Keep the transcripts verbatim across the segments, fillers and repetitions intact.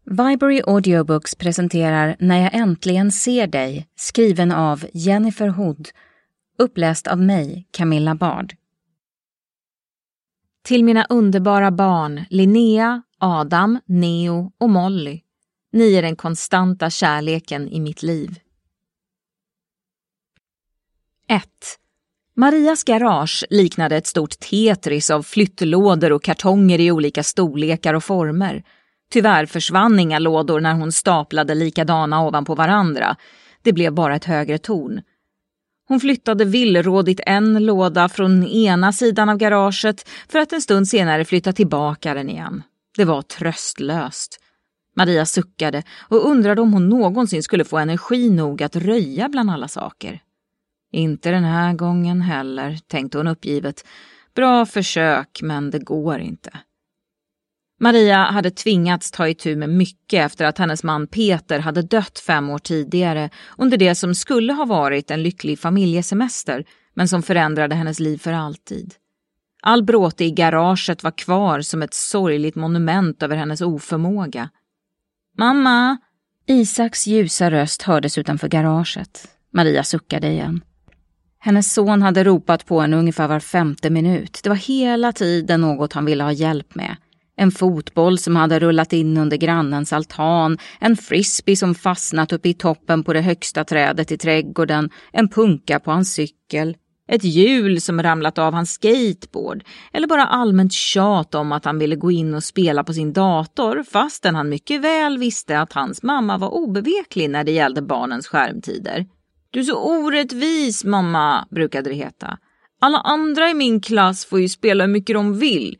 Viberry Audiobooks presenterar När jag äntligen ser dig, skriven av Jennifer Hood, uppläst av mig, Camilla Bard. Till mina underbara barn, Linnea, Adam, Neo och Molly. Ni är den konstanta kärleken i mitt liv. ett. Marias garage liknade ett stort Tetris av flyttlådor och kartonger i olika storlekar och former. Tyvärr försvann inga lådor när hon staplade likadana ovanpå varandra. Det blev bara ett högre torn. Hon flyttade villrådigt en låda från ena sidan av garaget för att en stund senare flytta tillbaka den igen. Det var tröstlöst. Maria suckade och undrade om hon någonsin skulle få energi nog att röja bland alla saker. Inte den här gången heller, tänkte hon uppgivet. Bra försök, men det går inte. Maria hade tvingats ta itu med mycket efter att hennes man Peter hade dött fem år tidigare under det som skulle ha varit en lycklig familjesemester men som förändrade hennes liv för alltid. All bråte i garaget var kvar som ett sorgligt monument över hennes oförmåga. Mamma! Isaks ljusa röst hördes utanför garaget. Maria suckade igen. Hennes son hade ropat på henne ungefär var femte minut. Det var hela tiden något han ville ha hjälp med. En fotboll som hade rullat in under grannens altan, en frisbee som fastnat uppe i toppen på det högsta trädet i trädgården, en punka på hans cykel, ett hjul som ramlat av hans skateboard eller bara allmänt tjat om att han ville gå in och spela på sin dator fastän han mycket väl visste att hans mamma var obeveklig när det gällde barnens skärmtider. Du är så orättvis, mamma, brukade det heta. Alla andra i min klass får ju spela hur mycket de vill.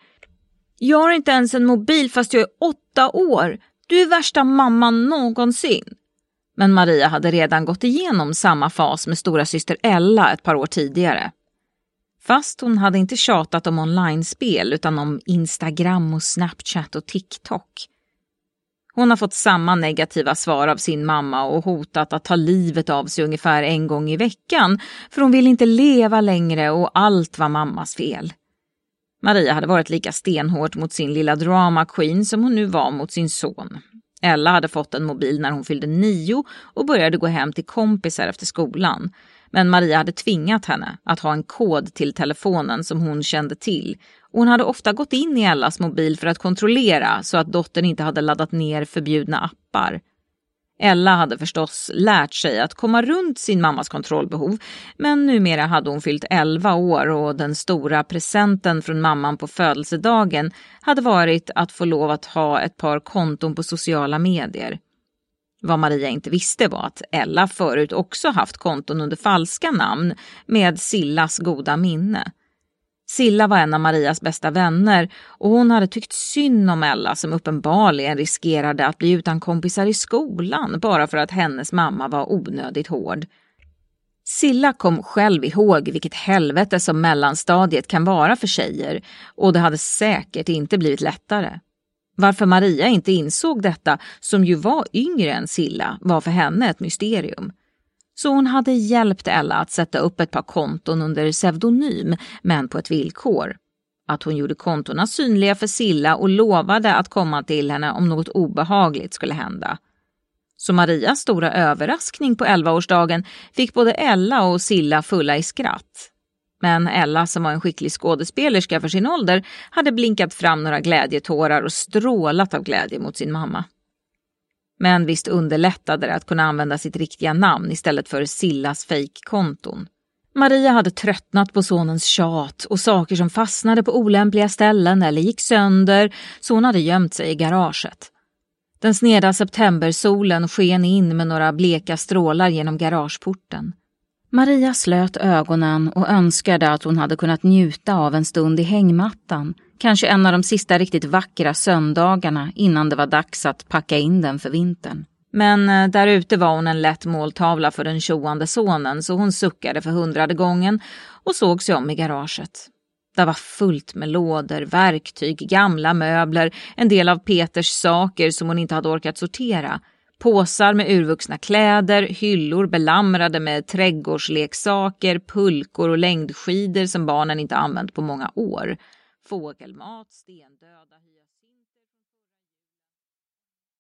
Jag har inte ens en mobil fast jag är åtta år. Du är värsta mamman någonsin. Men Maria hade redan gått igenom samma fas med stora syster Ella ett par år tidigare. Fast hon hade inte tjatat om online-spel utan om Instagram och Snapchat och TikTok. Hon har fått samma negativa svar av sin mamma och hotat att ta livet av sig ungefär en gång i veckan för hon vill inte leva längre och allt var mammas fel. Maria hade varit lika stenhårt mot sin lilla drama queen som hon nu var mot sin son. Ella hade fått en mobil när hon fyllde nio och började gå hem till kompisar efter skolan. Men Maria hade tvingat henne att ha en kod till telefonen som hon kände till. Och hon hade ofta gått in i Ellas mobil för att kontrollera så att dottern inte hade laddat ner förbjudna appar. Ella hade förstås lärt sig att komma runt sin mammas kontrollbehov, men numera hade hon fyllt elva år och den stora presenten från mamman på födelsedagen hade varit att få lov att ha ett par konton på sociala medier. Vad Maria inte visste var att Ella förut också haft konton under falska namn med Sillas goda minne. Silla var en av Marias bästa vänner och hon hade tyckt synd om Ella som uppenbarligen riskerade att bli utan kompisar i skolan bara för att hennes mamma var onödigt hård. Silla kom själv ihåg vilket helvete som mellanstadiet kan vara för tjejer och det hade säkert inte blivit lättare. Varför Maria inte insåg detta, som ju var yngre än Silla, var för henne ett mysterium. Så hon hade hjälpt Ella att sätta upp ett par konton under pseudonym, men på ett villkor. Att hon gjorde kontorna synliga för Silla och lovade att komma till henne om något obehagligt skulle hända. Så Marias stora överraskning på elvaårsdagen fick både Ella och Silla fulla i skratt. Men Ella, som var en skicklig skådespelerska för sin ålder, hade blinkat fram några glädjetårar och strålat av glädje mot sin mamma. Men visst underlättade det att kunna använda sitt riktiga namn istället för Sillas fejkkonton. Maria hade tröttnat på sonens tjat och saker som fastnade på olämpliga ställen eller gick sönder, så hon hade gömt sig i garaget. Den sneda septembersolen sken in med några bleka strålar genom garageporten. Maria slöt ögonen och önskade att hon hade kunnat njuta av en stund i hängmattan, kanske en av de sista riktigt vackra söndagarna innan det var dags att packa in den för vintern. Men där ute var hon en lätt måltavla för den tjoande sonen, så hon suckade för hundrade gången och såg sig om i garaget. Det var fullt med lådor, verktyg, gamla möbler, en del av Peters saker som hon inte hade orkat sortera. Påsar med urvuxna kläder, hyllor belamrade med trädgårdsleksaker, pulkor och längdskidor som barnen inte använt på många år. Fågelmat, stendöda...